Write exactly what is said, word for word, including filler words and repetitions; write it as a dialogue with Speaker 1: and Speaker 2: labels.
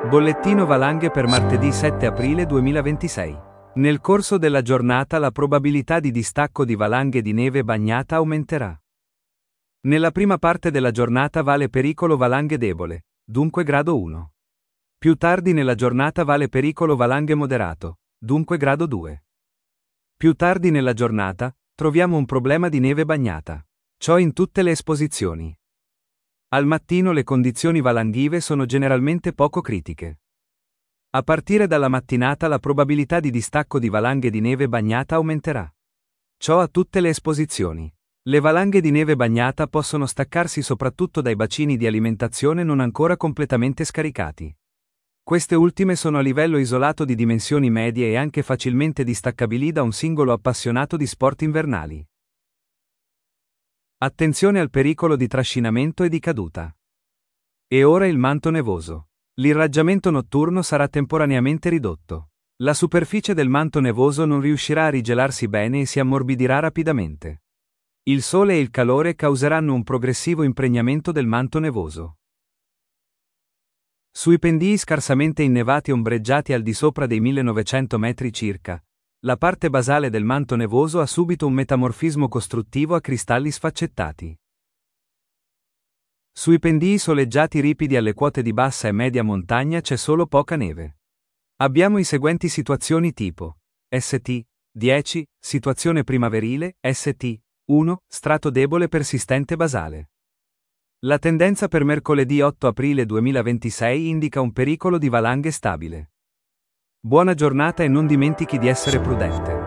Speaker 1: Bollettino valanghe per martedì sette aprile duemilaventisei. Nel corso della giornata la probabilità di distacco di valanghe di neve bagnata aumenterà. Nella prima parte della giornata vale pericolo valanghe debole, dunque grado uno. Più tardi nella giornata vale pericolo valanghe moderato, dunque grado due. Più tardi nella giornata, troviamo un problema di neve bagnata. Ciò in tutte le esposizioni. Al mattino le condizioni valanghive sono generalmente poco critiche. A partire dalla mattinata la probabilità di distacco di valanghe di neve bagnata aumenterà. Ciò a tutte le esposizioni. Le valanghe di neve bagnata possono staccarsi soprattutto dai bacini di alimentazione non ancora completamente scaricati. Queste ultime sono a livello isolato di dimensioni medie e anche facilmente distaccabili da un singolo appassionato di sport invernali. Attenzione al pericolo di trascinamento e di caduta. E ora il manto nevoso. L'irraggiamento notturno sarà temporaneamente ridotto. La superficie del manto nevoso non riuscirà a rigelarsi bene e si ammorbidirà rapidamente. Il sole e il calore causeranno un progressivo impregnamento del manto nevoso. Sui pendii scarsamente innevati ombreggiati al di sopra dei millenovecento metri circa, la parte basale del manto nevoso ha subito un metamorfismo costruttivo a cristalli sfaccettati. Sui pendii soleggiati ripidi alle quote di bassa e media montagna c'è solo poca neve. Abbiamo i seguenti situazioni tipo: S T dieci, situazione primaverile, S T uno, strato debole persistente basale. La tendenza per mercoledì otto aprile duemilaventisei indica un pericolo di valanghe stabile. Buona giornata e non dimentichi di essere prudente.